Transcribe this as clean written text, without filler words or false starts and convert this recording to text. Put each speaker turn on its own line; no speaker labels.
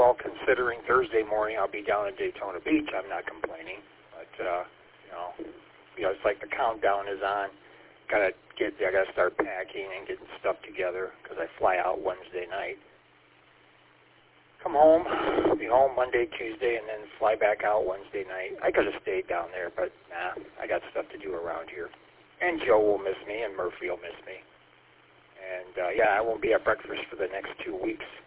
well, considering Thursday morning I'll be down at Daytona Beach. I'm not complaining, but it's like the countdown is on. I gotta start packing and getting stuff together because I fly out Wednesday night. Come home, be home Monday, Tuesday, and then fly back out Wednesday night. I could have stayed down there, but nah, I got stuff to do around here. And Joe will miss me, and Murphy will miss me. And I won't be at breakfast for the next 2 weeks.